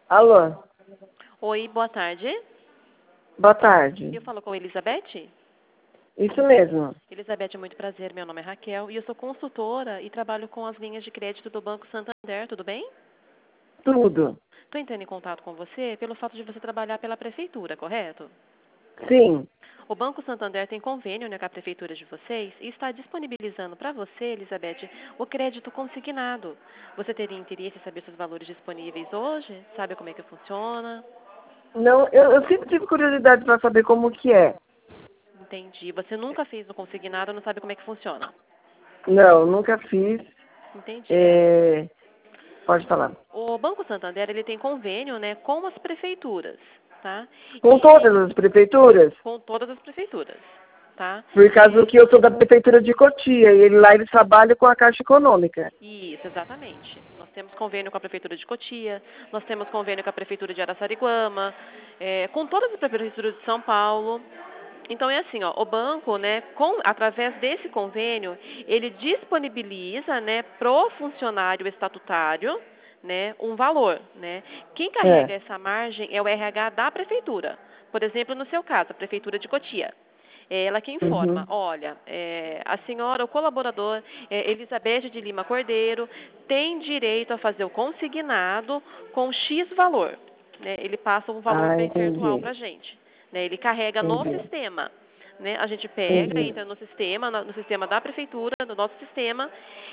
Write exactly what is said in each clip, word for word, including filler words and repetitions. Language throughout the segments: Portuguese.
Alô? Oi, boa tarde. Boa tarde. Eu falo com a Elizabeth? Isso mesmo. Elizabeth, é muito prazer. Meu nome é Raquel e eu sou consultora e trabalho com as linhas de crédito do Banco Santander, tudo bem? Tudo. Estou entrando em contato com você pelo fato de você trabalhar pela prefeitura, correto? Sim. O Banco Santander tem convênio, né, com a prefeitura de vocês e está disponibilizando para você, Elizabeth, o crédito consignado. Você teria interesse em saber seus valores disponíveis hoje? Sabe como é que funciona? Não, eu, eu sempre tive curiosidade para saber como que é. Entendi. Você nunca fez o consignado, não sabe como é que funciona? Não, nunca fiz. Entendi. É... Pode falar. O Banco Santander, ele tem convênio, né, com as prefeituras, tá? Com E todas as prefeituras? com todas as prefeituras, tá? Por causa É, que eu sou da prefeitura de Cotia e ele, lá ele trabalha com a Caixa Econômica. isso, exatamente. Nós temos convênio com a prefeitura de Cotia, nós temos convênio com a prefeitura de Araçariguama, é, com todas as prefeituras de São Paulo. Então é assim, ó, o banco, né, com, através desse convênio, ele disponibiliza, né, pro funcionário estatutário, né, um valor, né? Quem É. carrega essa margem é o R H da prefeitura. Por exemplo, no seu caso, a prefeitura de Cotia. É ela que informa, Uhum. olha, é, a senhora, o colaborador, é, Elizabeth de Lima Cordeiro, tem direito a fazer o consignado com X valor. Né? Ele passa um valor Ah, percentual entendi. para a gente. Né? Ele carrega no Entendi. sistema. Né? A gente pega, Entendi. entra no sistema, no sistema da prefeitura, no nosso sistema,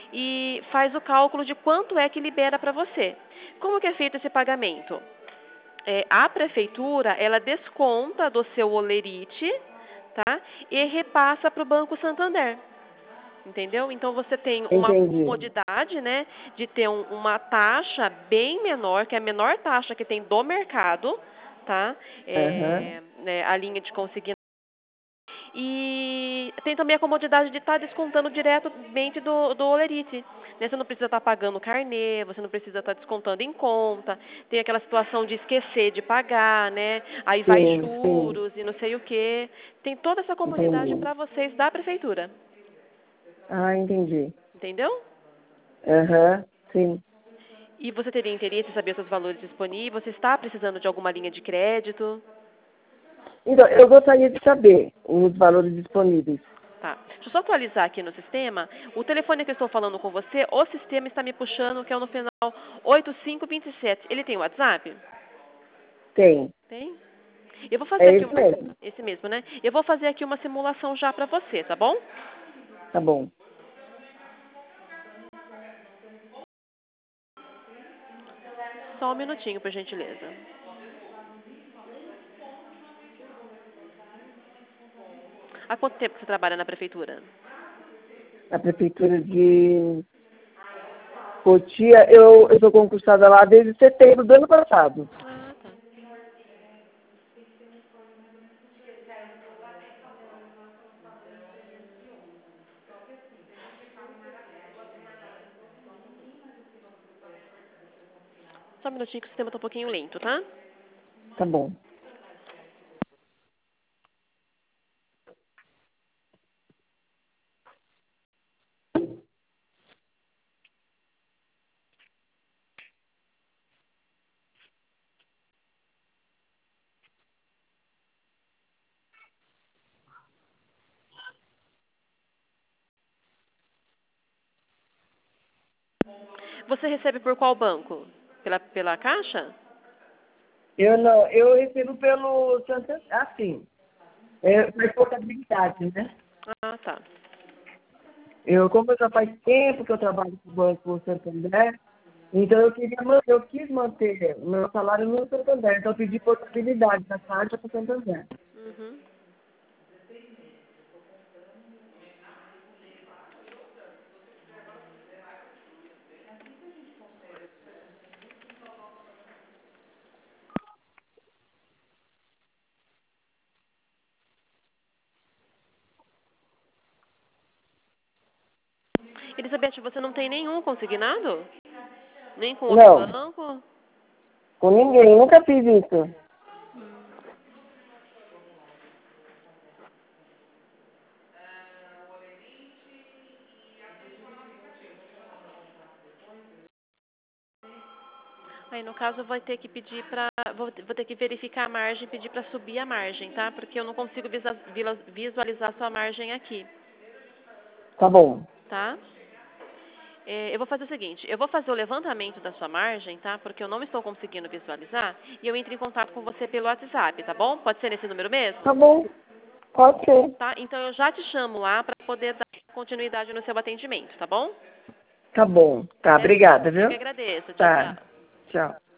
e faz o cálculo de quanto é que libera para você. Como que é feito esse pagamento? É, a prefeitura, ela desconta do seu olerite, tá? E repassa para o Banco Santander. Entendeu? Então você tem uma Entendi. comodidade, né, de ter um, uma taxa bem menor, que é a menor taxa que tem do mercado, tá? Aham. É, né, a linha de consignado. E tem também a comodidade de estar descontando diretamente do, do Olerite. Né? Você não precisa estar pagando carnê, você não precisa estar descontando em conta. Tem aquela situação de esquecer de pagar, né? Aí vai Sim, sim. juros e não sei o quê. Tem toda essa comodidade Entendi. para vocês da prefeitura. Ah, entendi. Entendeu? Aham. Sim. E você teria interesse em saber seus valores disponíveis? Você está precisando de alguma linha de crédito? Então, eu gostaria de saber os valores disponíveis. Tá. Deixa eu só atualizar aqui no sistema. O telefone que eu estou falando com você, o sistema está me puxando, que é o no final oito cinco dois sete. Ele tem WhatsApp? Tem. Tem? Eu vou fazer É aqui esse um... mesmo. Esse mesmo, né? Eu vou fazer aqui uma simulação já para você, tá bom? Tá bom. Só um minutinho, por gentileza. Há quanto tempo que você trabalha na prefeitura? A prefeitura de Cotia, eu, eu sou concursada lá desde setembro do ano passado. Ah, tá. Só um minutinho que o sistema está um pouquinho lento, tá? Tá bom. Você recebe por qual banco? Pela, pela Caixa? Eu não, eu recebo pelo Santander, assim, é, faz portabilidade, né? Ah, tá. Eu, como já faz tempo que eu trabalho com o Banco Santander, então eu queria man- eu quis manter meu salário no Santander, então eu pedi portabilidade da Caixa para o Santander. Uhum. Elizabeth, você não tem nenhum consignado? Nem com outro Não, banco? com ninguém, nunca fiz isso. Aí, no caso, eu vou ter que pedir para... Vou, vou ter que verificar a margem e pedir para subir a margem, tá? Porque eu não consigo visa- vila- visualizar a sua margem aqui, Tá bom. tá? É, eu vou fazer o seguinte, eu vou fazer o levantamento da sua margem, tá? Porque eu não estou conseguindo visualizar e eu entro em contato com você pelo WhatsApp, tá bom? Pode ser nesse número mesmo? Tá bom. Pode ser. Tá? Então eu já te chamo lá para poder dar continuidade no seu atendimento, tá bom? Tá bom. Tá, Até- obrigada, Eu que viu? agradeço. Tchau, Tá. tchau. Tchau.